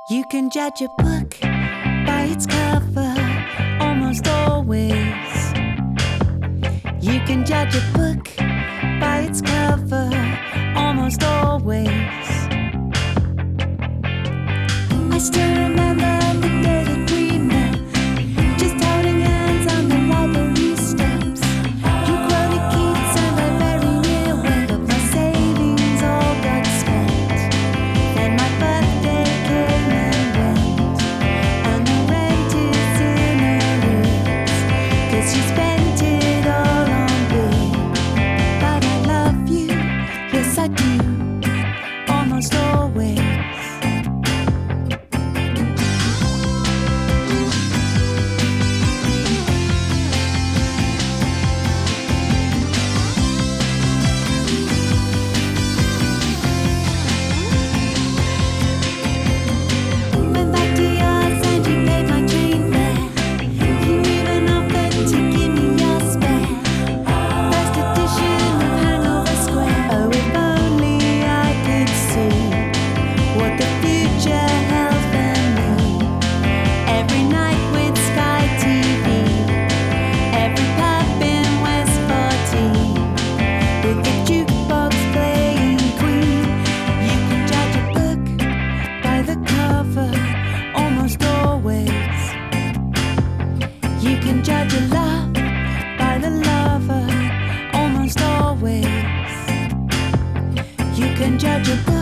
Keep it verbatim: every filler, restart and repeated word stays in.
You can judge a book by its cover, almost always. You can judge a book by its cover, almost always. I still remember the day that we met, just holding hands on the library steps. You quoted Keats and I very near went, but my savings all got spent. Then my birthday came and went, and the rent is in arrears, 'cause you spent it all on beer. But I love you, yes I do, almost always. Went back to yours and you paid my train fare. You even offered to give me your spare first edition of Hanover Square. Oh, if only I could see what the future held for me. Every night with Sky T V, every pub in West fourteen, with the jukebox playing Queen. You can judge a book by the cover, almost always. You can judge a love by the lover, almost always. You can judge a book